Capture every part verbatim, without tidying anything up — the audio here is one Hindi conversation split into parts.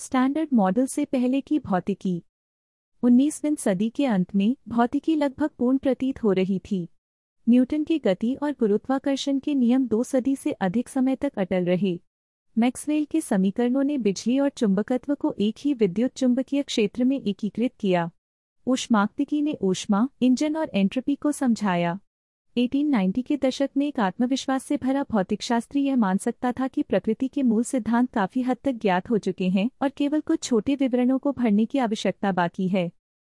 स्टैंडर्ड मॉडल से पहले की भौतिकी। उन्नीसवीं सदी के अंत में भौतिकी लगभग पूर्ण प्रतीत हो रही थी। न्यूटन की गति और गुरुत्वाकर्षण के नियम दो सदी से अधिक समय तक अटल रहे। मैक्सवेल के समीकरणों ने बिजली और चुंबकत्व को एक ही विद्युत चुंबकीय क्षेत्र में एकीकृत किया। ऊष्मागतिकी ने ऊष्मा, इंजन और एंट्रोपी को समझाया। अठारह सौ नब्बे के दशक में एक आत्मविश्वास से भरा भौतिकशास्त्री यह मान सकता था कि प्रकृति के मूल सिद्धांत काफी हद तक ज्ञात हो चुके हैं और केवल कुछ छोटे विवरणों को भरने की आवश्यकता बाकी है।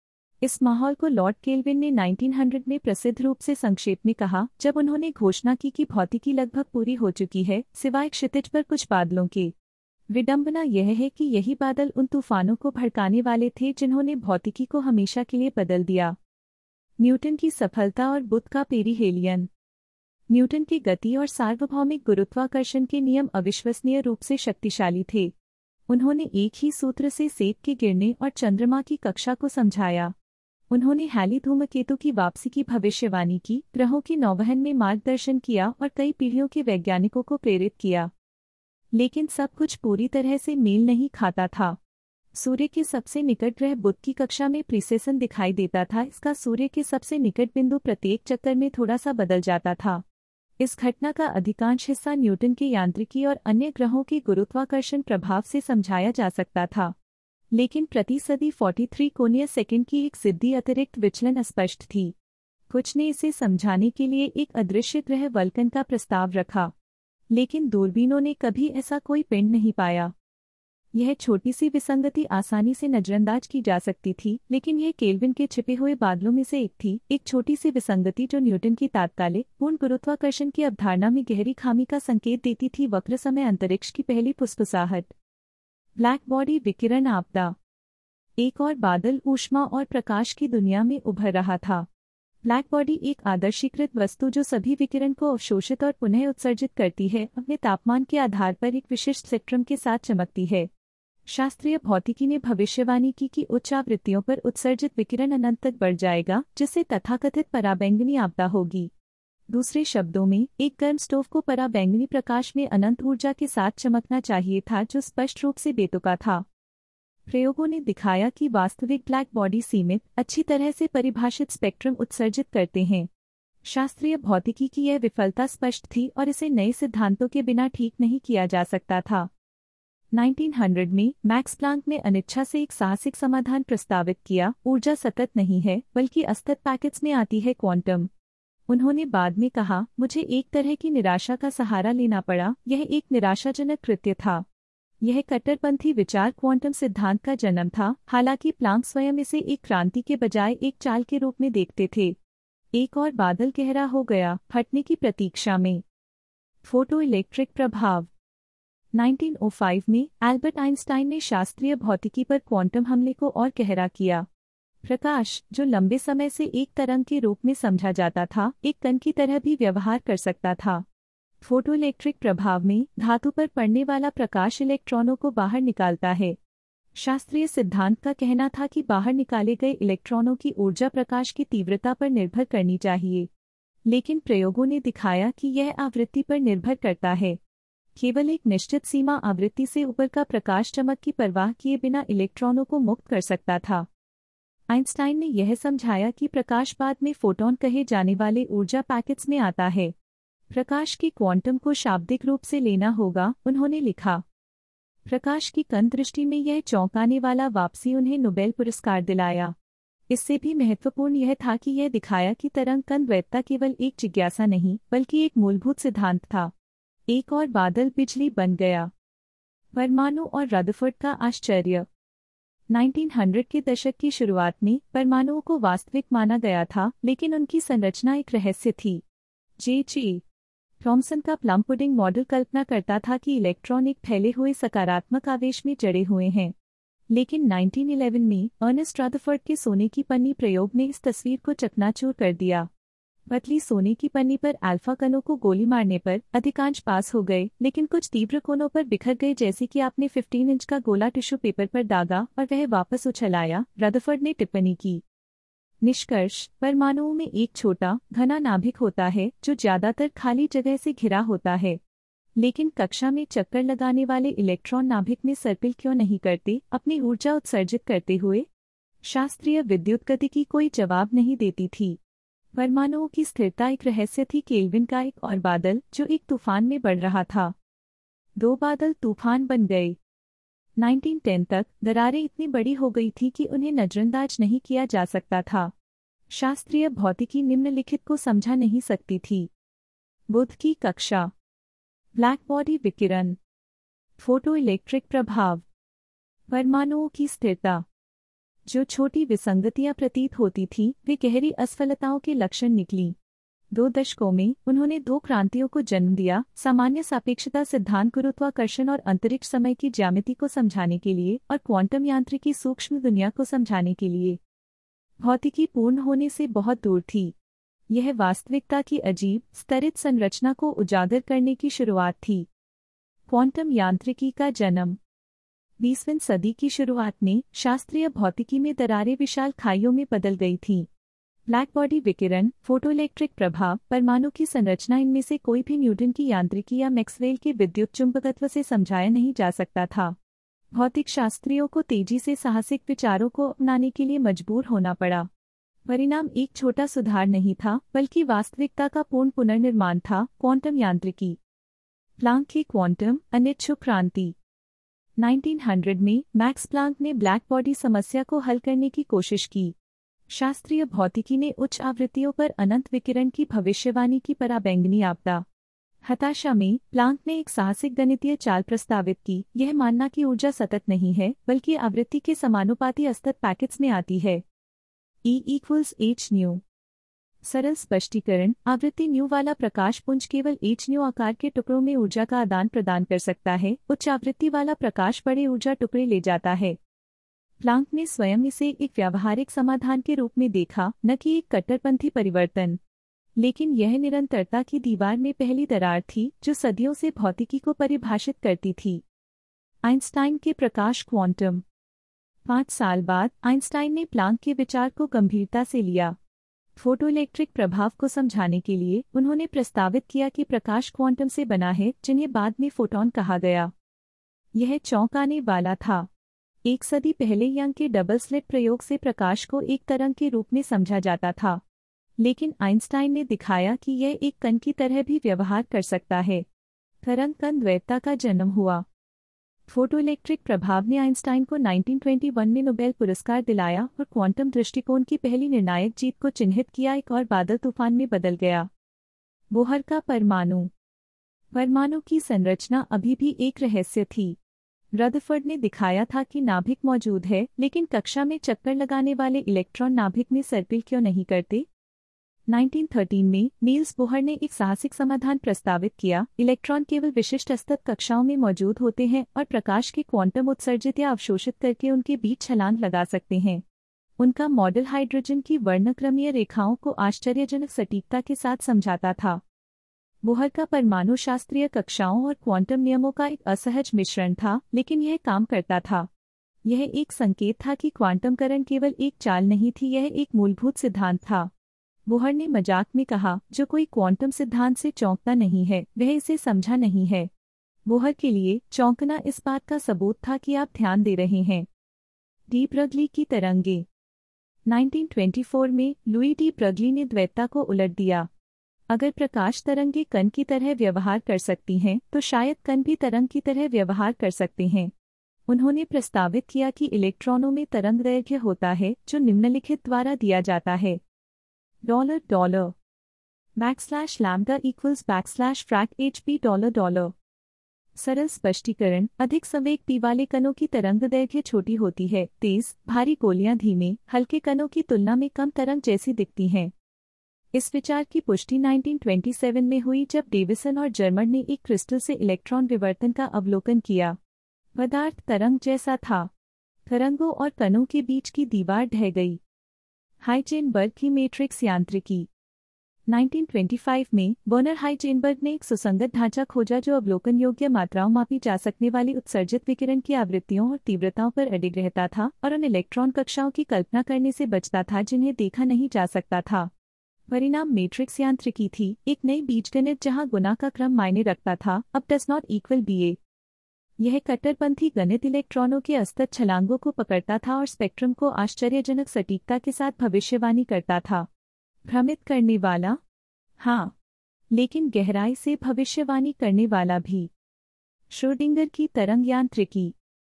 इस माहौल को लॉर्ड केल्विन ने उन्नीस सौ में प्रसिद्ध रूप से संक्षेप में कहा, जब उन्होंने घोषणा की कि भौतिकी लगभग पूरी हो चुकी है, सिवाय क्षितिज पर कुछ बादलों के। विडंबना यह है कि यही बादल उन तूफानों को भड़काने वाले थे जिन्होंने भौतिकी को हमेशा के लिए बदल दिया। न्यूटन की सफलता और बुद्ध का पेरिहेलियन। न्यूटन की गति और सार्वभौमिक गुरुत्वाकर्षण के नियम अविश्वसनीय रूप से शक्तिशाली थे। उन्होंने एक ही सूत्र से सेब के गिरने और चंद्रमा की कक्षा को समझाया। उन्होंने हैली धूमकेतु की वापसी की भविष्यवाणी की, ग्रहों की नौवहन में मार्गदर्शन किया और कई पीढ़ियों के वैज्ञानिकों को प्रेरित किया। लेकिन सब कुछ पूरी तरह से मेल नहीं खाता था। सूर्य के सबसे निकट ग्रह बुध की कक्षा में प्रीसेसन दिखाई देता था। इसका सूर्य के सबसे निकट बिंदु प्रत्येक चक्कर में थोड़ा सा बदल जाता था। इस घटना का अधिकांश हिस्सा न्यूटन के यांत्रिकी और अन्य ग्रहों के गुरुत्वाकर्षण प्रभाव से समझाया जा सकता था। लेकिन प्रति सदी तैंतालीस कोणीय सेकंड की एक सिद्धि अतिरिक्त विचलन अस्पष्ट थी। कुछ ने इसे समझाने के लिए एक अदृश्य ग्रह वल्कन का प्रस्ताव रखा, लेकिन दूरबीनों ने कभी ऐसा कोई पिंड नहीं पाया। यह छोटी सी विसंगति आसानी से नजरअंदाज की जा सकती थी, लेकिन यह केल्विन के छिपे हुए बादलों में से एक थी, एक छोटी सी विसंगति जो न्यूटन की तात्कालिक पूर्ण गुरुत्वाकर्षण की अवधारणा में गहरी खामी का संकेत देती थी। वक्र समय अंतरिक्ष की पहली फुसफुसाहट। ब्लैक बॉडी विकिरण आपदा। एक और बादल ऊष्मा और प्रकाश की दुनिया में उभर रहा था। ब्लैक बॉडी एक आदर्शीकृत वस्तु जो सभी विकिरण को अवशोषित और पुनः उत्सर्जित करती है, अपने तापमान के आधार पर एक विशिष्ट स्पेक्ट्रम के साथ चमकती है। शास्त्रीय भौतिकी ने भविष्यवाणी की कि उच्च आवृत्तियों पर उत्सर्जित विकिरण अनंत तक बढ़ जाएगा, जिससे तथाकथित पराबैंगनी आपदा होगी। दूसरे शब्दों में, एक गर्म स्टोव को पराबैंगनी प्रकाश में अनंत ऊर्जा के साथ चमकना चाहिए था, जो स्पष्ट रूप से बेतुका था। प्रयोगों ने दिखाया कि वास्तविक ब्लैक बॉडी सीमित, अच्छी तरह से परिभाषित स्पेक्ट्रम उत्सर्जित करते हैं। शास्त्रीय भौतिकी की यह विफलता स्पष्ट थी और इसे नए सिद्धांतों के बिना ठीक नहीं किया जा सकता था। उन्नीस सौ में मैक्स प्लांक ने अनिच्छा से एक साहसिक समाधान प्रस्तावित किया, ऊर्जा सतत नहीं है बल्कि असतत पैकेट्स में आती है, क्वांटम। उन्होंने बाद में कहा, मुझे एक तरह की निराशा का सहारा लेना पड़ा। यह एक निराशाजनक कृत्य था। यह कट्टरपंथी विचार क्वांटम सिद्धांत का जन्म था, हालांकि प्लांक स्वयं इसे एक क्रांति के बजाय एक चाल के रूप में देखते थे। एक और बादल गहरा हो गया, फटने की प्रतीक्षा में। फोटो इलेक्ट्रिक प्रभाव। उन्नीस सौ पाँच में एल्बर्ट आइंस्टाइन ने शास्त्रीय भौतिकी पर क्वांटम हमले को और गहरा किया। प्रकाश, जो लंबे समय से एक तरंग के रूप में समझा जाता था, एक कण की तरह भी व्यवहार कर सकता था। फोटोइलेक्ट्रिक प्रभाव में धातु पर पड़ने वाला प्रकाश इलेक्ट्रॉनों को बाहर निकालता है। शास्त्रीय सिद्धांत का कहना था कि बाहर निकाले गए इलेक्ट्रॉनों की ऊर्जा प्रकाश की तीव्रता पर निर्भर करनी चाहिए, लेकिन प्रयोगों ने दिखाया कि यह आवृत्ति पर निर्भर करता है। केवल एक निश्चित सीमा आवृत्ति से ऊपर का प्रकाश चमक की परवाह किए बिना इलेक्ट्रॉनों को मुक्त कर सकता था। आइंस्टाइन ने यह समझाया कि प्रकाश बाद में फोटॉन कहे जाने वाले ऊर्जा पैकेट्स में आता है। प्रकाश की क्वांटम को शाब्दिक रूप से लेना होगा, उन्होंने लिखा। प्रकाश की कण दृष्टि में यह चौंकाने वाला वापसी उन्हें नोबेल पुरस्कार दिलाया। इससे भी महत्वपूर्ण यह था कि यह दिखाया कि तरंग कण द्वैतता केवल एक जिज्ञासा नहीं बल्कि एक मूलभूत सिद्धांत था। एक और बादल बिजली बन गया। परमाणु और रदरफोर्ड का आश्चर्य। उन्नीस सौ के दशक की शुरुआत में परमाणुओं को वास्तविक माना गया था, लेकिन उनकी संरचना एक रहस्य थी। जे ची थॉमसन का प्लम पुडिंग मॉडल कल्पना करता था कि इलेक्ट्रॉन एक फैले हुए सकारात्मक आवेश में जड़े हुए हैं, लेकिन उन्नीस सौ ग्यारह में अर्नेस्ट रदरफोर्ड के सोने की पन्नी प्रयोग ने इस तस्वीर को चकनाचूर कर दिया। पतली सोने की पन्नी पर अल्फा कणों को गोली मारने पर अधिकांश पास हो गए, लेकिन कुछ तीव्र कोनों पर बिखर गए, जैसे कि आपने पंद्रह इंच का गोला टिश्यू पेपर पर दागा और वह वापस उछल आया, रदरफोर्ड ने टिप्पणी की। निष्कर्ष, परमाणुओं में एक छोटा घना नाभिक होता है जो ज्यादातर खाली जगह से घिरा होता है। लेकिन कक्षा में चक्कर लगाने वाले इलेक्ट्रॉन नाभिक में सर्पिल क्यों नहीं करते, अपनी ऊर्जा उत्सर्जित करते हुए? शास्त्रीय विद्युतगतिकी कोई जवाब नहीं देती थी। परमाणुओं की स्थिरता एक रहस्य थी। केल्विन का एक और बादल जो एक तूफान में बढ़ रहा था। दो बादल तूफान बन गए। उन्नीस सौ दस तक दरारें इतनी बड़ी हो गई थी कि उन्हें नजरअंदाज नहीं किया जा सकता था। शास्त्रीय भौतिकी निम्नलिखित को समझा नहीं सकती थी। बुध की कक्षा, ब्लैक बॉडी विकिरण, फोटोइलेक्ट्रिक प्रभाव, परमाणुओं की स्थिरता। जो छोटी विसंगतियां प्रतीत होती थीं, वे गहरी असफलताओं के लक्षण निकली। दो दशकों में उन्होंने दो क्रांतियों को जन्म दिया, सामान्य सापेक्षता सिद्धांत गुरुत्वाकर्षण और अंतरिक्ष समय की ज्यामिति को समझाने के लिए, और क्वांटम यांत्रिकी सूक्ष्म दुनिया को समझाने के लिए। भौतिकी पूर्ण होने से बहुत दूर थी। यह वास्तविकता की अजीब स्तरित संरचना को उजागर करने की शुरुआत थी। क्वांटम यांत्रिकी का जन्म। बीसवीं सदी की शुरुआत में शास्त्रीय भौतिकी में दरारें विशाल खाइयों में बदल गई थीं। ब्लैक बॉडी विकिरण, फोटोइलेक्ट्रिक प्रभाव, परमाणु की संरचना, इनमें से कोई भी न्यूटन की यांत्रिकी या मैक्सवेल के विद्युत चुंबकत्व से समझाया नहीं जा सकता था। भौतिक शास्त्रियों को तेजी से साहसिक विचारों को अपनाने के लिए मजबूर होना पड़ा। परिणाम एक छोटा सुधार नहीं था, बल्कि वास्तविकता का पूर्ण पुनर्निर्माण था। क्वांटम यांत्रिकी। प्लांक की क्वांटम अनिच्छुक क्रांति। उन्नीस सौ में मैक्स प्लांक ने ब्लैक बॉडी समस्या को हल करने की कोशिश की। शास्त्रीय भौतिकी ने उच्च आवृत्तियों पर अनंत विकिरण की भविष्यवाणी की। पराबैंगनी आपदा। हताशा में प्लांक ने एक साहसिक गणितीय चाल प्रस्तावित की, यह मानना कि ऊर्जा सतत नहीं है, बल्कि आवृत्ति के समानुपाती असतत पैकेट्स में आती है। E equals H nu. सरल स्पष्टीकरण, आवृत्ति न्यू वाला प्रकाश पुंज केवल एच न्यू आकार के टुकड़ों में ऊर्जा का आदान प्रदान कर सकता है। उच्च आवृत्ति वाला प्रकाश बड़े ऊर्जा टुकड़े ले जाता है। प्लांक ने स्वयं इसे एक व्यावहारिक समाधान के रूप में देखा, न कि एक कट्टरपंथी परिवर्तन। लेकिन यह निरंतरता की दीवार में पहली दरार थी, जो सदियों से भौतिकी को परिभाषित करती थी। आइंस्टाइन के प्रकाश क्वांटम। पाँच साल बाद आइंस्टाइन ने प्लांक के विचार को गंभीरता से लिया। फोटोइलेक्ट्रिक प्रभाव को समझाने के लिए उन्होंने प्रस्तावित किया कि प्रकाश क्वांटम से बना है, जिन्हें बाद में फोटॉन कहा गया। यह चौंकाने वाला था। एक सदी पहले यंग के डबल स्लिट प्रयोग से प्रकाश को एक तरंग के रूप में समझा जाता था, लेकिन आइंस्टाइन ने दिखाया कि यह एक कण की तरह भी व्यवहार कर सकता है। तरंग कण द्वैतता का जन्म हुआ। फोटोइलेक्ट्रिक प्रभाव ने आइंस्टाइन को उन्नीस सौ इक्कीस में नोबेल पुरस्कार दिलाया और क्वांटम दृष्टिकोण की पहली निर्णायक जीत को चिन्हित किया। एक और बादल तूफान में बदल गया। बोहर का परमाणु। परमाणु की संरचना अभी भी एक रहस्य थी। रदरफोर्ड ने दिखाया था कि नाभिक मौजूद है, लेकिन कक्षा में चक्कर लगाने वाले इलेक्ट्रॉन नाभिक में सर्पिल क्यों नहीं करते? उन्नीस सौ तेरह में नील्स बोहर ने एक साहसिक समाधान प्रस्तावित किया। इलेक्ट्रॉन केवल विशिष्ट असतत कक्षाओं में मौजूद होते हैं और प्रकाश के क्वांटम उत्सर्जित या अवशोषित करके उनके बीच छलांग लगा सकते हैं। उनका मॉडल हाइड्रोजन की वर्णक्रमीय रेखाओं को आश्चर्यजनक सटीकता के साथ समझाता था। बोहर का परमाणु शास्त्रीय कक्षाओं और क्वांटम नियमों का एक असहज मिश्रण था, लेकिन यह काम करता था। यह एक संकेत था कि क्वांटमकरण केवल एक चाल नहीं थी, यह एक मूलभूत सिद्धांत था। बोहर ने मजाक में कहा, जो कोई क्वांटम सिद्धांत से चौंकता नहीं है, वह इसे समझा नहीं है। बोहर के लिए चौंकना इस बात का सबूत था कि आप ध्यान दे रहे हैं। डी ब्रगली की तरंगे। उन्नीस सौ चौबीस में लुई डी ब्रगली ने द्वैतता को उलट दिया। अगर प्रकाश तरंगे कण की तरह व्यवहार कर सकती हैं, तो शायद कण भी तरंग की तरह व्यवहार कर सकते हैं। उन्होंने प्रस्तावित किया कि इलेक्ट्रॉनों में तरंग दैर्घ्य होता है, जो निम्नलिखित द्वारा दिया जाता है। Dollar dollar backslash lambda equals backslash frac H P dollar dollar. सरल स्पष्टीकरण, अधिक संवेग पी वाले कणों की तरंग दैर्घ्य छोटी होती है। तेज भारी गोलियां धीमे हल्के कणों की तुलना में कम तरंग जैसी दिखती हैं। इस विचार की पुष्टि उन्नीस सौ सत्ताईस में हुई, जब डेविसन और जर्मर ने एक क्रिस्टल से इलेक्ट्रॉन विवर्तन का अवलोकन किया। पदार्थ तरंग जैसा था। तरंगों और कणों के बीच की दीवार ढह गई। हाइजेनबर्ग की मैट्रिक्स यांत्रिकी। उन्नीस सौ पच्चीस में वर्नर हाइजेनबर्ग ने एक सुसंगत ढांचा खोजा जो अवलोकन योग्य मात्राओं मापी जा सकने वाली उत्सर्जित विकिरण की आवृत्तियों और तीव्रताओं पर अडिग रहता था और उन इलेक्ट्रॉन कक्षाओं की कल्पना करने से बचता था जिन्हें देखा नहीं जा सकता था। परिणाम मैट्रिक्स यांत्रिकी थी, एक नई बीजगणित जहां गुना का क्रम मायने रखता था, अब does not equal B A. यह कट्टरपंथी गणित इलेक्ट्रॉनों के असतत छलांगों को पकड़ता था और स्पेक्ट्रम को आश्चर्यजनक सटीकता के साथ भविष्यवाणी करता था। भ्रमित करने वाला? हाँ, लेकिन गहराई से भविष्यवाणी करने वाला भी। श्रोडिंगर की तरंग यांत्रिकी।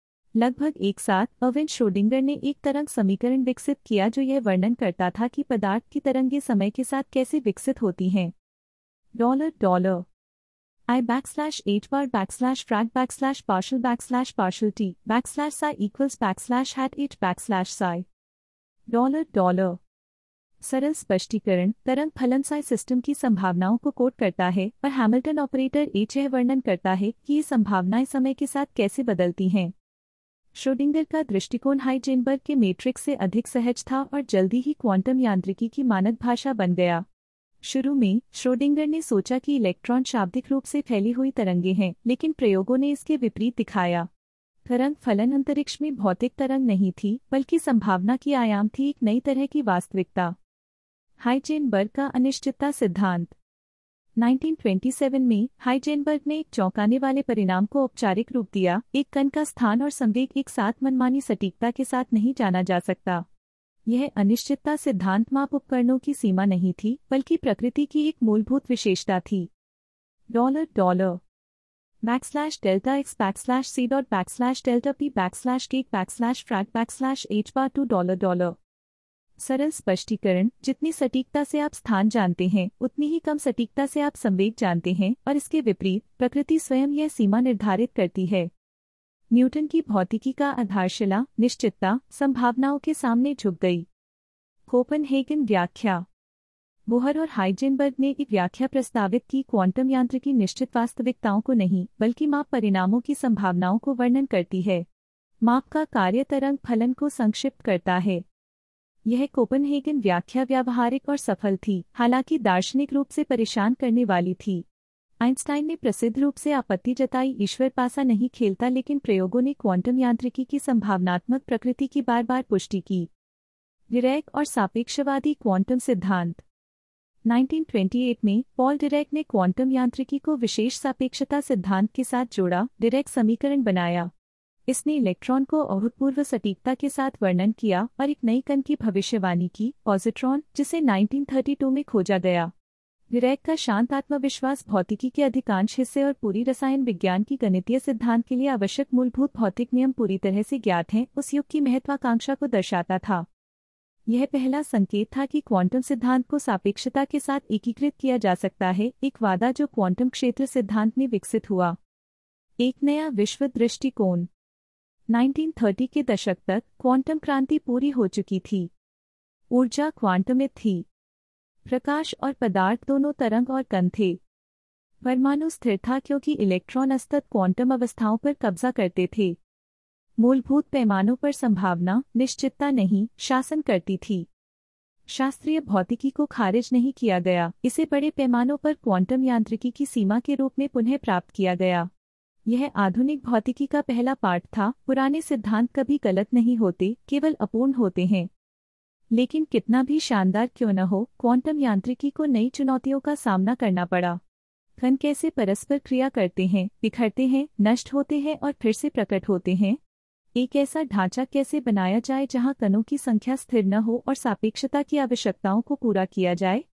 लगभग एक साथ अर्विन श्रोडिंगर ने एक तरंग समीकरण विकसित किया जो यह वर्णन करता था कि पदार्थ की तरंगें समय के साथ कैसे विकसित होती हैं। Dollar dollar I backslash h bar backslash frag backslash partial backslash partial t backslash psi equals backslash hat h backslash psi dollar dollar सरल स्पष्टीकरण तरंग फलन psi सिस्टम की संभावनाओं को कोड करता है और हैमिल्टन ऑपरेटर h यह वर्णन करता है कि ये संभावनाएं समय के साथ कैसे बदलती हैं। श्रोडिंगर का दृष्टिकोण हाइजेनबर्ग के मैट्रिक्स से अधिक सहज था और जल्दी ही क्वांटम यांत्रिकी की मानक भाषा बन गया। शुरू में श्रोडिंगर ने सोचा कि इलेक्ट्रॉन शाब्दिक रूप से फैली हुई तरंगें हैं, लेकिन प्रयोगों ने इसके विपरीत दिखाया। तरंग फलन अंतरिक्ष में भौतिक तरंग नहीं थी, बल्कि संभावना की आयाम थी, एक नई तरह की वास्तविकता। हाइजेनबर्ग का अनिश्चितता सिद्धांत। उन्नीस सौ सत्ताईस में हाइजेनबर्ग ने एक चौंकाने वाले परिणाम को औपचारिक रूप दिया, एक कण का स्थान और संवेग एक साथ मनमानी सटीकता के साथ नहीं जाना जा सकता। यह अनिश्चितता सिद्धांत माप उपकरणों की सीमा नहीं थी, बल्कि प्रकृति की एक मूलभूत विशेषता थी। Dollar dollar backslash delta X backslash C dot backslash delta P backslash geq backslash frac backslash H bar two dollar dollar सरल स्पष्टीकरण जितनी सटीकता से आप स्थान जानते हैं, उतनी ही कम सटीकता से आप संवेग जानते हैं, और इसके विपरीत प्रकृति स्वयं यह सीमा निर्धारित करती है। न्यूटन की भौतिकी का आधारशिला निश्चितता संभावनाओं के सामने झुक गई। कोपेनहेगन व्याख्या। बोहर और हाइजेनबर्ग ने एक व्याख्या प्रस्तावित की, क्वांटम यांत्रिकी निश्चित वास्तविकताओं को नहीं, बल्कि माप परिणामों की संभावनाओं को वर्णन करती है। माप का कार्य तरंग फलन को संक्षिप्त करता है। यह कोपेनहेगन व्याख्या व्यावहारिक और सफल थी, हालांकि दार्शनिक रूप से परेशान करने वाली थी। आइंस्टाइन ने प्रसिद्ध रूप से आपत्ति जताई, ईश्वर पासा नहीं खेलता, लेकिन प्रयोगों ने क्वांटम यांत्रिकी की संभावनात्मक प्रकृति की बार बार पुष्टि की। डिरैक और सापेक्षवादी क्वांटम सिद्धांत। उन्नीस सौ अट्ठाईस में पॉल डिरैक ने क्वांटम यांत्रिकी को विशेष सापेक्षता सिद्धांत के साथ जोड़ा, डिरैक समीकरण बनाया। इसने इलेक्ट्रॉन को अभूतपूर्व सटीकता के साथ वर्णन किया और एक नई कण की भविष्यवाणी की, पॉजिट्रॉन, जिसे उन्नीस सौ बत्तीस में खोजा गया। डिरैक का शांत आत्मविश्वास भौतिकी के अधिकांश हिस्से और पूरी रसायन विज्ञान की गणितीय सिद्धांत के लिए आवश्यक मूलभूत भौतिक नियम पूरी तरह से ज्ञात हैं, उस युग की महत्वाकांक्षा को दर्शाता था। यह पहला संकेत था कि क्वांटम सिद्धांत को सापेक्षता के साथ एकीकृत किया जा सकता है, एक वादा जो क्वांटम क्षेत्र सिद्धांत में विकसित हुआ। एक नया विश्व दृष्टिकोण। उन्नीस सौ तीस के दशक तक क्वांटम क्रांति पूरी हो चुकी थी। ऊर्जा क्वांटमित थी। प्रकाश और पदार्थ दोनों तरंग और कण थे। परमाणु स्थिर था क्योंकि इलेक्ट्रॉन असतत क्वांटम अवस्थाओं पर कब्जा करते थे। मूलभूत पैमानों पर संभावना निश्चितता नहीं शासन करती थी। शास्त्रीय भौतिकी को खारिज नहीं किया गया, इसे बड़े पैमानों पर क्वांटम यांत्रिकी की सीमा के रूप में पुनः प्राप्त किया गया। यह आधुनिक भौतिकी का पहला पाठ था। पुराने सिद्धांत कभी गलत नहीं होते, केवल अपूर्ण होते हैं। लेकिन कितना भी शानदार क्यों न हो, क्वांटम यांत्रिकी को नई चुनौतियों का सामना करना पड़ा। कण कैसे परस्पर क्रिया करते हैं, बिखरते हैं, नष्ट होते हैं और फिर से प्रकट होते हैं। एक ऐसा ढांचा कैसे बनाया जाए जहां कणों की संख्या स्थिर न हो और सापेक्षता की आवश्यकताओं को पूरा किया जाए।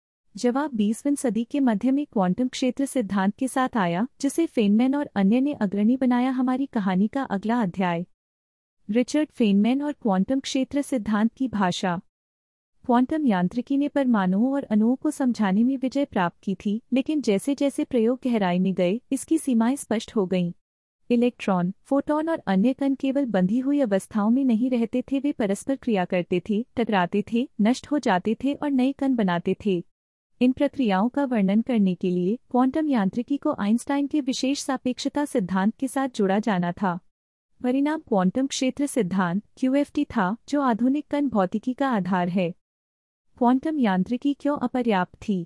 जवाब बीसवीं सदी के मध्य में क्वांटम क्षेत्र सिद्धांत के साथ आया, जिसे फेनमैन और अन्य ने अग्रणी बनाया। हमारी कहानी का अगला अध्याय। रिचर्ड फेनमैन और क्वांटम क्षेत्र सिद्धांत की भाषा। क्वांटम यांत्रिकी ने परमाणुओं और अणुओं को समझाने में विजय प्राप्त की थी, लेकिन जैसे जैसे प्रयोग गहराई में गए, इसकी सीमाएं स्पष्ट हो गईं। इलेक्ट्रॉन, फोटॉन और अन्य कण केवल बंधी हुई अवस्थाओं में नहीं रहते थे, वे परस्पर क्रिया करते थे, टकराते थे, नष्ट हो जाते थे और नए कण बनाते थे। इन प्रक्रियाओं का वर्णन करने के लिए क्वांटम यांत्रिकी को आइंस्टाइन के विशेष सापेक्षता सिद्धांत के साथ जोड़ा जाना था। परिणाम क्वांटम क्षेत्र सिद्धांत क्यू एफ टी था, जो आधुनिक कण भौतिकी का आधार है। क्वांटम यांत्रिकी क्यों अपर्याप्त थी?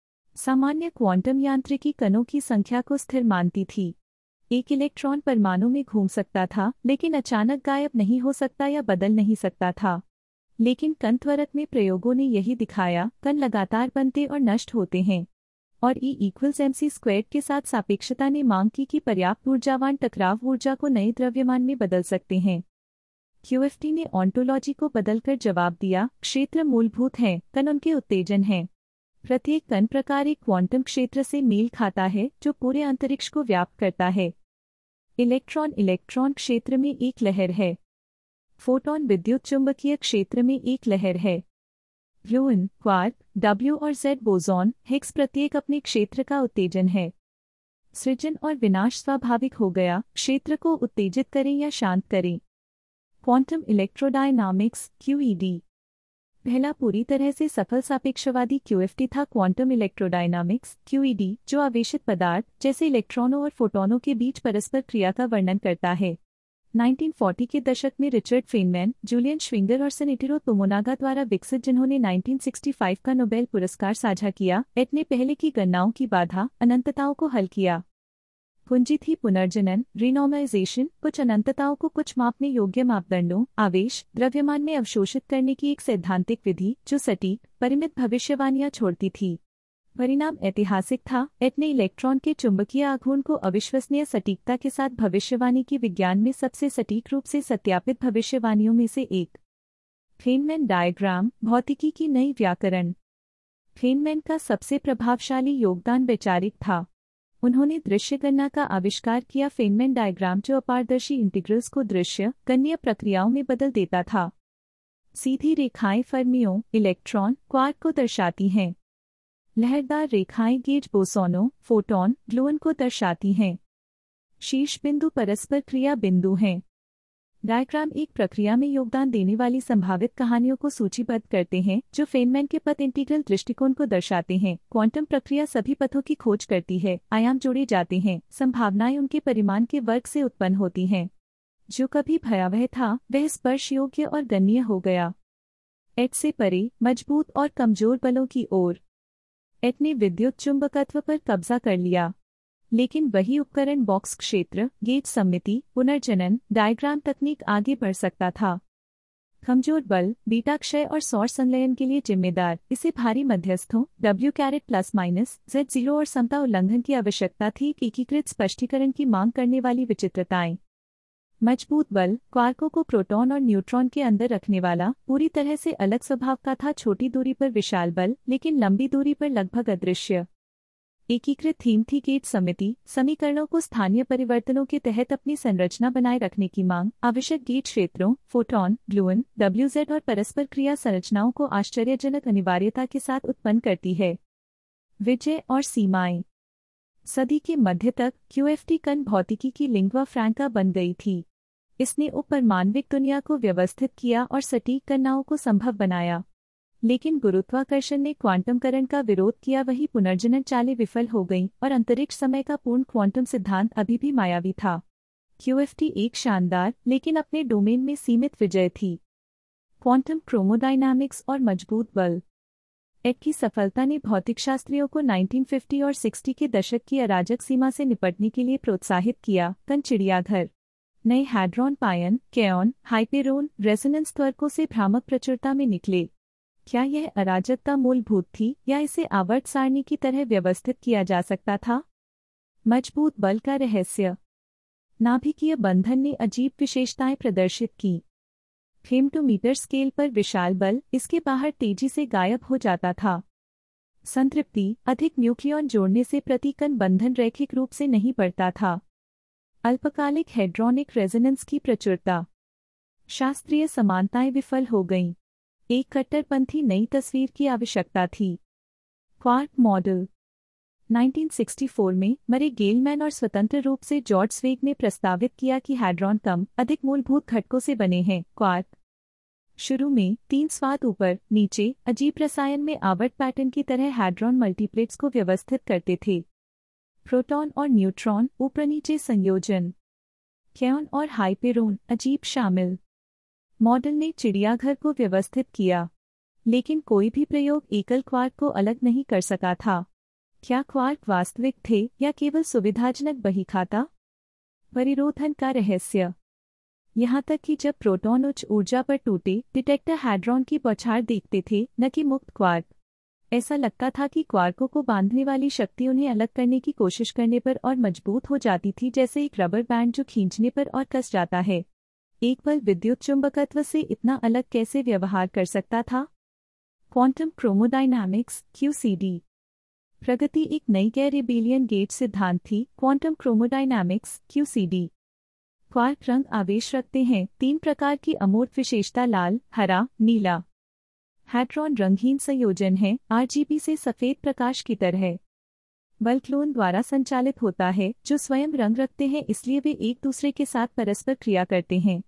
सामान्य क्वांटम यांत्रिकी कणों की संख्या को स्थिर मानती थी। एक इलेक्ट्रॉन परमाणु में घूम सकता था, लेकिन अचानक गायब नहीं हो सकता या बदल नहीं सकता था। लेकिन कण त्वरक में प्रयोगों ने यही दिखाया, कण लगातार बनते और नष्ट होते हैं। और E equals M C squared के साथ सापेक्षता ने मांग की कि पर्याप्त ऊर्जावान टकराव ऊर्जा को नए द्रव्यमान में बदल सकते हैं। क्यूएफटी ने ऑन्टोलॉजी को बदलकर जवाब दिया, क्षेत्र मूलभूत हैं, कण उनके उत्तेजन हैं। प्रत्येक कण प्रकार एक क्वांटम क्षेत्र से मेल खाता है जो पूरे अंतरिक्ष को व्याप्त करता है। इलेक्ट्रॉन इलेक्ट्रॉन क्षेत्र में एक लहर है। फोटॉन विद्युत चुंबकीय क्षेत्र में एक लहर है। ग्लूऑन, क्वार्क, डब्ल्यू और जेड बोसॉन, हिग्स प्रत्येक अपने क्षेत्र का उत्तेजन है। सृजन और विनाश स्वाभाविक हो गया, क्षेत्र को उत्तेजित करें या शांत करें। Quantum electrodynamics QED. पहला पूरी तरह से सफल सापेक्षवादी क्यूएफटी था क्वांटम इलेक्ट्रोडायनामिक्स क्यूईडी, जो आवेशित पदार्थ जैसे इलेक्ट्रॉनों और फोटॉनों के बीच परस्पर क्रिया का वर्णन करता है। उन्नीस सौ चालीस के दशक में रिचर्ड फेनमैन, जूलियन श्विंगर और सनेटिरो तोमोनागा द्वारा विकसित, जिन्होंने उन्नीस सौ पैंसठ का नोबेल पुरस्कार साझा किया, एट ने पहले की गणनाओं की बाधा अनंतताओं को हल किया। कुंजी थी पुनर्जनन, रिनॉर्मलाइजेशन, कुछ अनंतताओं को कुछ मापने योग्य मापदंडों, आवेश, द्रव्यमान में अवशोषित करने की एक सैद्धांतिक विधि जो सटीक, परिमित भविष्यवाणियां छोड़ती थी। परिणाम ऐतिहासिक था। एट ने इलेक्ट्रॉन के चुंबकीय आघूर्ण को अविश्वसनीय सटीकता के साथ भविष्यवाणी की विज्ञान में सबसे सटीक रूप से सत्यापित भविष्यवाणियों में से एक। फेनमैन डायग्राम, भौतिकी की नई व्याकरण। फेनमैन का सबसे प्रभावशाली योगदान वैचारिक था। उन्होंने दृश्य गणना का आविष्कार किया। फेनमैन डायग्राम जो अपारदर्शी इंटीग्रल्स को दृश्य गणनीय प्रक्रियाओं में बदल देता था। सीधी रेखाएं फर्मियों, इलेक्ट्रॉन, क्वार्क को दर्शाती हैं। लहरदार रेखाएं गेज बोसोनों, फोटॉन, ग्लूऑन को दर्शाती हैं। शीर्ष बिंदु परस्पर क्रिया बिंदु हैं। डायग्राम एक प्रक्रिया में योगदान देने वाली संभावित कहानियों को सूचीबद्ध करते हैं जो फेनमैन के पथ इंटीग्रल दृष्टिकोण को दर्शाते हैं। क्वांटम प्रक्रिया सभी पथों की खोज करती है, आयाम जोड़े जाते हैं, संभावनाएं उनके परिमाण के वर्ग से उत्पन्न होती हैं। जो कभी भयावह था वह स्पर्श योग्य और गणनीय हो गया। एट से परे, मजबूत और कमजोर बलों की ओर। एट ने विद्युत चुंबकत्व पर कब्जा कर लिया, लेकिन वही उपकरण बॉक्स क्षेत्र, गेज सममिति, पुनर्जनन, डायग्राम तकनीक आगे बढ़ सकता था। कमजोर बल, बीटा क्षय और सौर संलयन के लिए जिम्मेदार, इसे भारी मध्यस्थों W caret plus minus Z zero और समता उल्लंघन की आवश्यकता थी। एकीकृत स्पष्टीकरण की मांग करने वाली विचित्रताएं। मजबूत बल, क्वार्कों को प्रोटॉन और न्यूट्रॉन के अंदर रखने वाला, पूरी तरह से अलग स्वभाव का था। छोटी दूरी पर विशाल बल, लेकिन लंबी दूरी पर लगभग अदृश्य। एकीकृत थीम थी गेज समिति, समीकरणों को स्थानीय परिवर्तनों के तहत अपनी संरचना बनाए रखने की मांग, आवश्यक गेज क्षेत्रों, फोटॉन, ग्लूऑन, डब्ल्यूजेड और परस्पर क्रिया संरचनाओं को आश्चर्यजनक अनिवार्यता के साथ उत्पन्न करती है। विजय और सीमाएं। सदी के मध्य तक क्यूएफटी कण भौतिकी की लिंग्वा फ्रैंका बन गई थी। इसने उपरमानविक दुनिया को व्यवस्थित किया और सटीक गणनाओं को संभव बनाया। लेकिन गुरुत्वाकर्षण ने क्वांटम करंट का विरोध किया। वही पुनर्जनन चालें विफल हो गईं और अंतरिक्ष समय का पूर्ण क्वांटम सिद्धांत अभी भी मायावी था। क्यूएफटी एक शानदार लेकिन अपने डोमेन में सीमित विजय थी। क्वांटम क्रोमोडायनामिक्स और मजबूत बल। एट की सफलता ने भौतिकशास्त्रियों को उन्नीस सौ पचास और साठ के दशक की अराजक सीमा से निपटने के लिए प्रोत्साहित किया। कण चिड़ियाघर, नए हैड्रॉन पायन, कैओन, हाइपेरोन, रेजोनेंस त्वरकों से भ्रामक प्रचुरता में निकले। क्या यह अराजकता मूलभूत थी या इसे आवर्त सारणी की तरह व्यवस्थित किया जा सकता था? मजबूत बल का रहस्य। नाभिकीय बंधन ने अजीब विशेषताएं प्रदर्शित की। फेमटोमीटर स्केल पर विशाल बल, इसके बाहर तेजी से गायब हो जाता था। संतृप्ति, अधिक न्यूक्लियॉन जोड़ने से प्रतिकण बंधन रैखिक रूप से नहीं बढ़ता था। अल्पकालिक हेड्रोनिक रेजोनेंस की प्रचुरता। शास्त्रीय समानताएं विफल हो गईं। एक कट्टरपंथी नई तस्वीर की आवश्यकता थी। Quark model. उन्नीस सौ चौंसठ में मरे गेलमैन और स्वतंत्र रूप से जॉर्ज स्वेग ने प्रस्तावित किया कि हैड्रॉन कम, अधिक मूलभूत घटकों से बने हैं। क्वार्क शुरू में तीन स्वाद ऊपर नीचे अजीब रसायन में आवर्त पैटर्न की तरह हैड्रॉन मल्टीप्लेट्स को व्यवस्थित करते थे। प्रोटॉन और न्यूट्रॉन ऊपर नीचे संयोजन। कैओन और हाइपेरोन अजीब शामिल। मॉडल ने चिड़ियाघर को व्यवस्थित किया, लेकिन कोई भी प्रयोग एकल क्वार्क को अलग नहीं कर सका था। क्या क्वार्क वास्तविक थे या केवल सुविधाजनक बहीखाता? परिरोधन का रहस्य। यहाँ तक कि जब प्रोटॉन उच्च ऊर्जा पर टूटे, डिटेक्टर हैड्रॉन की बौछार देखते थे, न कि मुक्त क्वार्क। ऐसा लगता था कि क्वार्कों को बांधने वाली शक्ति उन्हें अलग करने की कोशिश करने पर और मजबूत हो जाती थी, जैसे एक रबर बैंड जो खींचने पर और कस जाता है। एक बल विद्युत चुंबकत्व से इतना अलग कैसे व्यवहार कर सकता था? Quantum chromodynamics Q C D प्रगति एक नई गैर एबेलियन गेज सिद्धांत थी। Quantum chromodynamics Q C D quark रंग आवेश रखते हैं, तीन प्रकार की अमूर्त विशेषता लाल, हरा, नीला। हैड्रॉन रंगहीन संयोजन है, आरजीबी से सफेद प्रकाश की तरह। बल क्लोन द्वारा संचालित होता है, जो स्वयं रंग रखते हैं, इसलिए वे एक दूसरे के साथ परस्पर क्रिया करते हैं।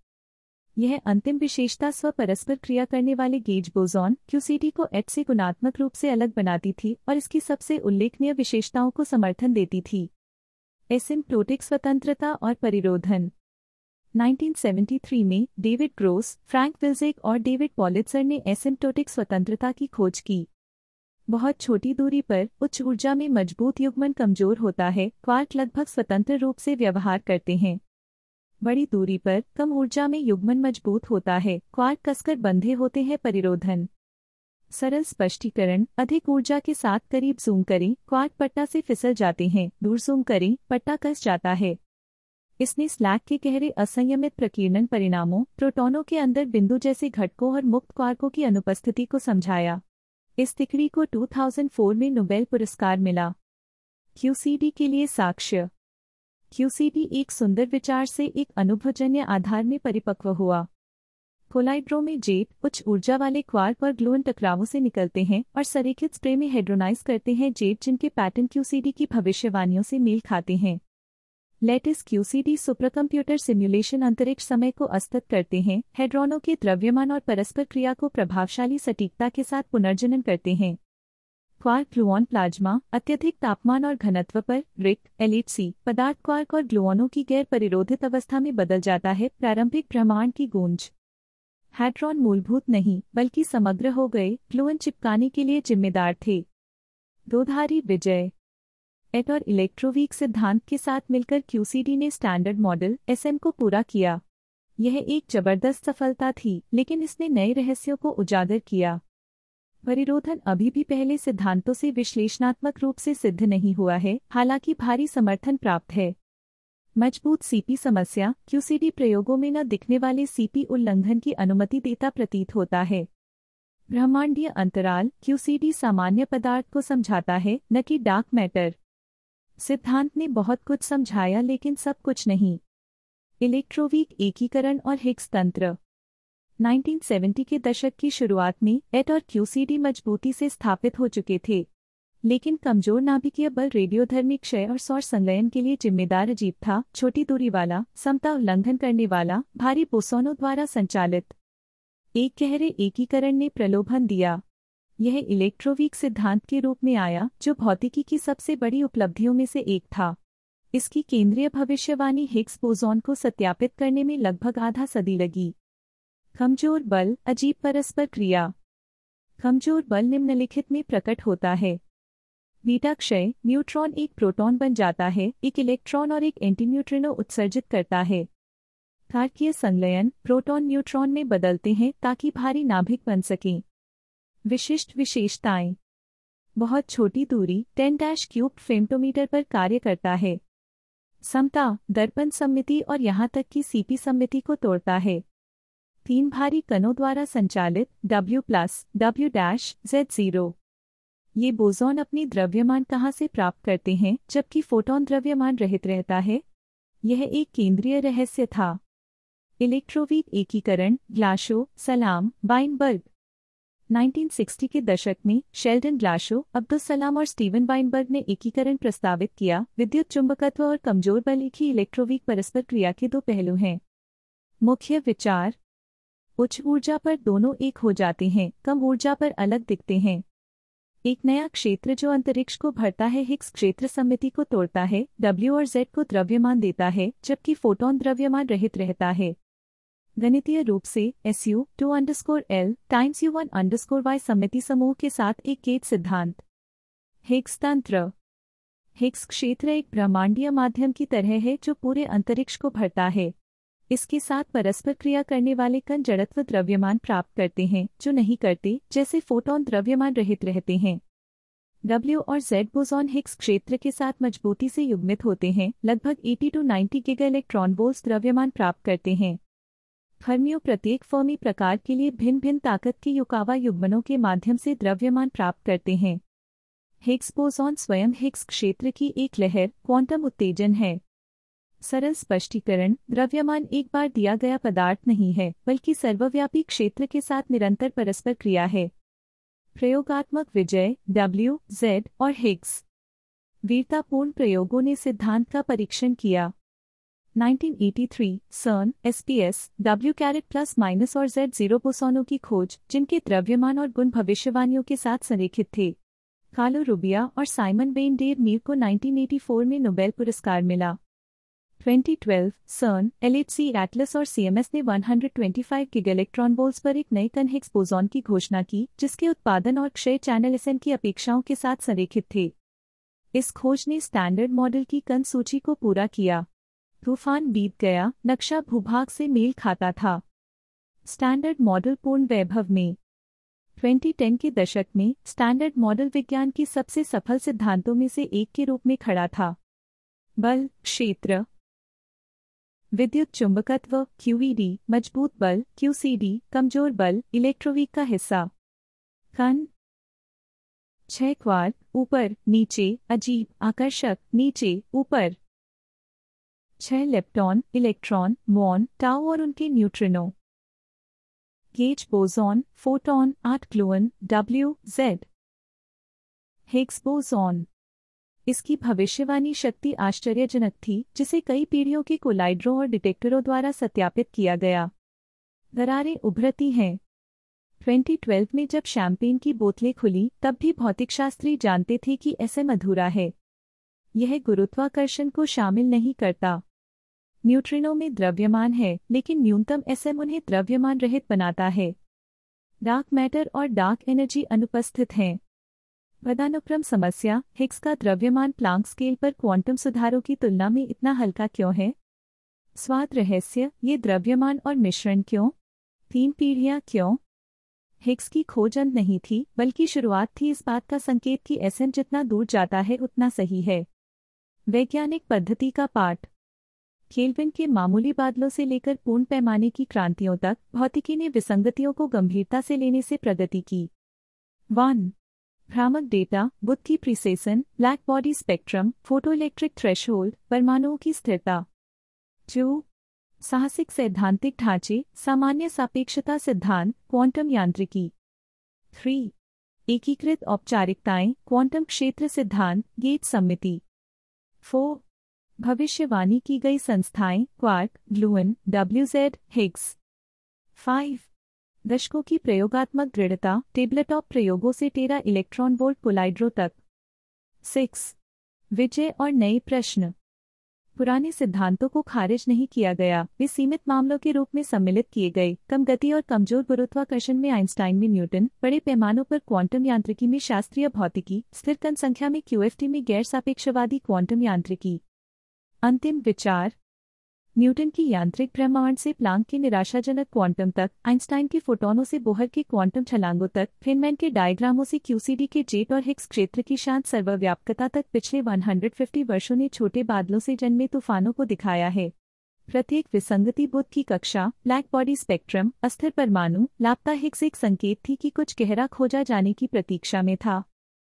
यह अंतिम विशेषता स्व परस्पर क्रिया करने वाले गेज बोसॉन क्यूसीडी को एच से गुणात्मक रूप से अलग बनाती थी और इसकी सबसे उल्लेखनीय विशेषताओं को समर्थन देती थी। एसिम्प्टोटिक स्वतंत्रता और परिरोधन। उन्नीस सौ तिहत्तर में डेविड ग्रोस, फ्रैंक विल्ज़ेक और डेविड पॉलित्ज़र ने एसिम्प्टोटिक स्वतंत्रता की खोज की। बहुत छोटी दूरी पर उच्च ऊर्जा में मजबूत युग्मन कमजोर होता है, क्वार्क लगभग स्वतंत्र रूप से व्यवहार करते हैं। बड़ी दूरी पर कम ऊर्जा में युग्मन मजबूत होता है, क्वार्क कसकर बंधे होते हैं। परिरोधन। सरल स्पष्टीकरण, अधिक ऊर्जा के साथ करीब जूम करें, क्वार्क पट्टा से फिसल जाते हैं, दूर जूम करें, पट्टा कस जाता है। इसने स्लैग के गहरे असंयमित प्रकीर्णन परिणामों, प्रोटॉनों के अंदर बिंदु जैसे घटकों और मुक्त क्वार्कों की अनुपस्थिति को समझाया। इस तिकड़ी को दो हज़ार चार में नोबेल पुरस्कार मिला। क्यूसीडी के लिए साक्ष्य। क्यूसीडी एक सुंदर विचार से एक अनुभवजन्य आधार में परिपक्व हुआ। कोलाइड्रो में जेट, उच्च ऊर्जा वाले क्वार्क और ग्लूऑन टकरावों से निकलते हैं और संरेखित स्प्रे में हेड्रोनाइज करते हैं जेट, जिनके पैटर्न क्यूसीडी की भविष्यवाणियों से मेल खाते हैं। लेटिस क्यूसीडी सुपरकंप्यूटर सिम्युलेशन अंतरिक्ष समय को अस्तत करते हैं, हेड्रॉनों के द्रव्यमान और परस्पर क्रिया को प्रभावशाली सटीकता के साथ पुनर्जनन करते हैं। क्वार्क ग्लूऑन प्लाज्मा, अत्यधिक तापमान और घनत्व पर रिक एलएचसी पदार्थ क्वार्क और ग्लूऑनों की गैर परिरोधित अवस्था में बदल जाता है। प्रारंभिक ब्रह्मांड की गूंज। हैड्रॉन मूलभूत नहीं बल्कि समग्र हो गए, ग्लूऑन चिपकाने के लिए जिम्मेदार थे। दोधारी विजय। एट और इलेक्ट्रोवीक सिद्धांत के साथ मिलकर क्यूसीडी ने स्टैंडर्ड मॉडल एसएम को पूरा किया। यह एक जबरदस्त सफलता थी, लेकिन इसने नए रहस्यों को उजागर किया। परिरोधन अभी भी पहले सिद्धांतों से विश्लेषणात्मक रूप से सिद्ध नहीं हुआ है, हालांकि भारी समर्थन प्राप्त है। मजबूत सीपी समस्या। क्यूसीडी प्रयोगों में न दिखने वाले सीपी उल्लंघन की अनुमति देता प्रतीत होता है। ब्रह्मांडीय अंतराल। क्यूसीडी सामान्य पदार्थ को समझाता है, न कि डार्क मैटर। सिद्धांत ने बहुत कुछ समझाया, लेकिन सब कुछ नहीं। इलेक्ट्रोवीक एकीकरण और हिग्स तंत्र। उन्नीस सौ सत्तर के दशक की शुरुआत में एट और क्यूसीडी मजबूती से स्थापित हो चुके थे, लेकिन कमजोर नाभिकीय बल, रेडियोधर्मी क्षय और सौर संलयन के लिए जिम्मेदार अजीब था। छोटी दूरी वाला, समता उल्लंघन करने वाला, भारी बोसोनों द्वारा संचालित एक गहरे एकीकरण ने प्रलोभन दिया। यह इलेक्ट्रोवीक सिद्धांत के रूप में आया, जो भौतिकी की सबसे बड़ी उपलब्धियों में से एक था। इसकी केंद्रीय भविष्यवाणी हिग्स बोसॉन को सत्यापित करने में लगभग आधा सदी लगी। कमजोर बल, अजीब परस्पर क्रिया। कमजोर बल निम्नलिखित में प्रकट होता है। बीटा क्षय। न्यूट्रॉन एक प्रोटॉन बन जाता है, एक इलेक्ट्रॉन और एक एंटीन्यूट्रिनो उत्सर्जित करता है। तारकीय संलयन। प्रोटॉन न्यूट्रॉन में बदलते हैं ताकि भारी नाभिक बन सकें। विशिष्ट विशेषताएं। बहुत छोटी दूरी, टेन डैश क्यूब फेम्टोमीटर पर कार्य करता है। समता, दर्पण सममिति और यहां तक कि सीपी सममिति को तोड़ता है। तीन भारी कणों द्वारा संचालित, W plus, W dash, Z zero. ये बोसॉन अपनी द्रव्यमान कहाँ से प्राप्त करते हैं, जबकि फोटॉन द्रव्यमान रहित रहता है? यह एक केंद्रीय रहस्य था। इलेक्ट्रोवीक एकीकरण। ग्लाशो, सलाम, वाइनबर्ग। उन्नीस सौ साठ के दशक में शेल्डन ग्लाशो, अब्दुल सलाम और स्टीवन वाइनबर्ग ने एकीकरण प्रस्तावित किया। विद्युत चुंबकत्व और कमजोर बल एक ही इलेक्ट्रोवीक परस्पर क्रिया के दो पहलू हैं। मुख्य विचार। उच्च ऊर्जा पर दोनों एक हो जाते हैं, कम ऊर्जा पर अलग दिखते हैं। एक नया क्षेत्र जो अंतरिक्ष को भरता है हिग्स क्षेत्र सममिति को तोड़ता है, W और Z को द्रव्यमान देता है, जबकि फोटॉन द्रव्यमान रहित रहता है। गणितीय रूप से S U two underscore L times U one underscore Y सममिति समूह के साथ एक गेज सिद्धांत। हिग्स तंत्र। हिग्स क्षेत्र एक ब्रह्मांडीय माध्यम की तरह है जो पूरे अंतरिक्ष को भरता है। इसके साथ परस्पर क्रिया करने वाले कण जड़त्व द्रव्यमान प्राप्त करते हैं, जो नहीं करते, जैसे फोटॉन द्रव्यमान रहित रहते हैं। W और Z बोसॉन हिग्स क्षेत्र के साथ मजबूती से युग्मित होते हैं, लगभग अस्सी टू नब्बे गीगा इलेक्ट्रॉन वोल्ट्स द्रव्यमान प्राप्त करते हैं। फर्मियों प्रत्येक फर्मी प्रकार के लिए भिन्न भिन्न ताकत के युकावा युग्मनों के माध्यम से द्रव्यमान प्राप्त करते हैं। हिग्स बोसॉन स्वयं हिग्स क्षेत्र की एक लहर, क्वांटम उत्तेजन है। सरल स्पष्टीकरण: द्रव्यमान एक बार दिया गया पदार्थ नहीं है, बल्कि सर्वव्यापी क्षेत्र के साथ निरंतर परस्पर क्रिया है। प्रयोगात्मक विजय: W, Z और हिग्स। वीरतापूर्ण प्रयोगों ने सिद्धांत का परीक्षण किया। उन्नीस सौ तिरासी, CERN, S P S, W caret plus minus और Z जीरो बोसॉनों की खोज, जिनके द्रव्यमान और गुण भविष्यवाणियों के साथ संरेखित थे। कार्लो रूबिया और साइमन वेन डेर मीर को उन्नीस सौ चौरासी में नोबेल पुरस्कार मिला। दो हज़ार बारह, सर्न, एल एच सी एटलस और सी एम एस ने एक सौ पच्चीस गीगा इलेक्ट्रॉन वोल्ट्स पर एक नए कण हिग्स बोसॉन की घोषणा की, जिसके उत्पादन और क्षय चैनल एस एन की अपेक्षाओं के साथ संरेखित थे। इस खोज ने स्टैंडर्ड मॉडल की कण सूची को पूरा किया। तूफान बीत गया, नक्शा भूभाग से मेल खाता था। स्टैंडर्ड मॉडल पूर्ण वैभव में दो हज़ार दस के दशक में स्टैंडर्ड मॉडल विज्ञान की सबसे सफल सिद्धांतों में से एक के रूप में खड़ा था। बल क्षेत्र, विद्युत चुंबकत्व क्यू ई डी, मजबूत बल क्यू सी डी, कमजोर बल इलेक्ट्रोवीक का हिस्सा। कण छह क्वार्क, ऊपर नीचे, अजीब, आकर्षक, नीचे ऊपर। छह लेप्टॉन, इलेक्ट्रॉन, मॉन, टाउ और उनके न्यूट्रिनो। गेज बोसॉन, फोटॉन, आठ gluon, W, Z। Higgs boson. इसकी भविष्यवाणी शक्ति आश्चर्यजनक थी, जिसे कई पीढ़ियों के कोलाइडरों और डिटेक्टरों द्वारा सत्यापित किया गया। दरारें उभरती हैं। दो हज़ार बारह में जब शैंपेन की बोतलें खुली, तब भी भौतिकशास्त्री जानते थे कि एसएम अधूरा है। यह गुरुत्वाकर्षण को शामिल नहीं करता। न्यूट्रिनो में द्रव्यमान है, लेकिन न्यूनतम एसएम उन्हें द्रव्यमान रहित बनाता है। डार्क मैटर और डार्क एनर्जी अनुपस्थित हैं। पदानुक्रम समस्या: हिग्स का द्रव्यमान प्लांक स्केल पर क्वांटम सुधारों की तुलना में इतना हल्का क्यों है? स्वाद रहस्य: ये द्रव्यमान और मिश्रण क्यों? तीन पीढ़ियां क्यों? हिग्स की खोज अंत नहीं थी, बल्कि शुरुआत थी इस बात का संकेत कि एसएम जितना दूर जाता है उतना सही है। वैज्ञानिक पद्धति का पाठ: केल्विन के मामूली बादलों से लेकर पूर्ण पैमाने की क्रांतियों तक भौतिकी ने विसंगतियों को गंभीरता से लेने से प्रगति की। वन भ्रामक डेटा, बुद्ध की precession, black body spectrum, photoelectric threshold, परमाणुओं की स्थिरता। टू साहसिक सैद्धांतिक ढांचे, सामान्य सापेक्षता सिद्धांत, क्वांटम यांत्रिकी। थ्री एकीकृत औपचारिकताएं, क्वांटम क्षेत्र सिद्धांत, गेट सम्मिति। फोर भविष्यवाणी की गई संस्थाएं, quark, gluon, W, Z, Higgs. Five दशकों की प्रयोगात्मक दृढ़ता, टेबलटॉप प्रयोगों से टेरा इलेक्ट्रॉन वोल्ट कोलाइडरों तक। सिक्स विजय और नए प्रश्न: पुराने सिद्धांतों को खारिज नहीं किया गया, वे सीमित मामलों के रूप में सम्मिलित किए गए। कम गति और कमजोर गुरुत्वाकर्षण में आइंस्टाइन में न्यूटन, बड़े पैमानों पर क्वांटम यांत्रिकी में शास्त्रीय भौतिकी, स्थिर कण संख्या में क्यूएफटी में गैर सापेक्षवादी क्वांटम यांत्रिकी। अंतिम विचार: न्यूटन की यांत्रिक ब्रह्मांड से प्लांक के निराशाजनक क्वांटम तक, आइंस्टाइन के फोटोनों से बोहर के क्वांटम छलांगों तक, फेनमैन के डायग्रामों से क्यूसीडी के जेट और हिग्स क्षेत्र की शांत सर्वव्यापकता तक पिछले एक सौ पचास वर्षों ने छोटे बादलों से जन्मे तूफानों को दिखाया है। प्रत्येक विसंगति बुद्ध की कक्षा, ब्लैक बॉडी स्पेक्ट्रम, अस्थिर परमाणु, लापता हिग्स एक संकेत थी कि कुछ गहरा खोजा जाने की प्रतीक्षा में था।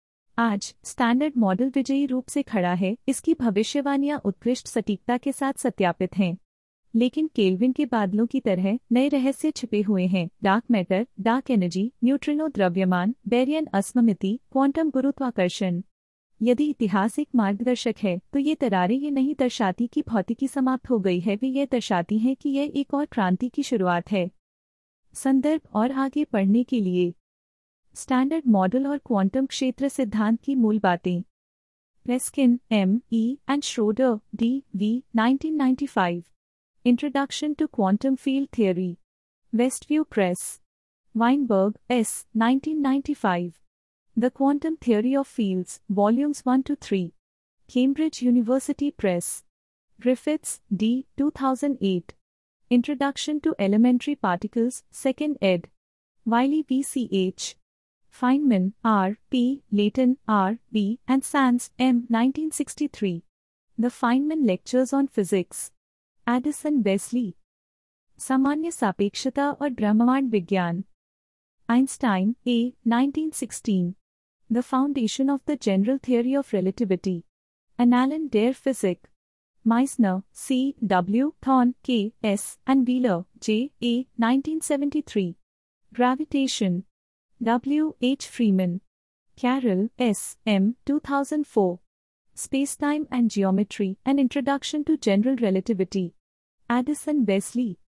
आज स्टैंडर्ड मॉडल विजयी रूप से खड़ा है, इसकी भविष्यवाणियां उत्कृष्ट सटीकता के साथ सत्यापित हैं। लेकिन केल्विन के बादलों की तरह नए रहस्य छिपे हुए हैं: dark matter, dark energy, neutrino द्रव्यमान, बेरियन असममिति, क्वांटम गुरुत्वाकर्षण। यदि इतिहास एक मार्गदर्शक है, तो ये दरारें ये नहीं दर्शाती कि भौतिकी समाप्त हो गई है, वे ये दर्शाती हैं कि यह एक और क्रांति की शुरुआत है। संदर्भ और आगे पढ़ने के लिए: स्टैंडर्ड मॉडल और क्वांटम क्षेत्र सिद्धांत की मूल बातें, Peskin, M E and Schroeder, D V, nineteen ninety five. Introduction to Quantum Field Theory. Westview Press. Weinberg, S. nineteen ninety-five. The Quantum Theory of Fields, Volumes one to three. Cambridge University Press. Griffiths, D. two thousand eight. Introduction to Elementary Particles, second ed. Wiley P C H. Feynman, R. P., Layton, R. B., and Sands, M. nineteen sixty-three. The Feynman Lectures on Physics. Addison Wesley. सामान्य सापेक्षता और ब्रह्मांड विज्ञान. Einstein, A. nineteen sixteen. The Foundation of the General Theory of Relativity. Annalen der Physik. Meissner, C. W. Thorne, K. S. and Wheeler, J. A. nineteen seventy-three. Gravitation. W. H. Freeman. Carroll, S. M. two thousand four. Spacetime and Geometry, An Introduction to General Relativity. Addison Wesley.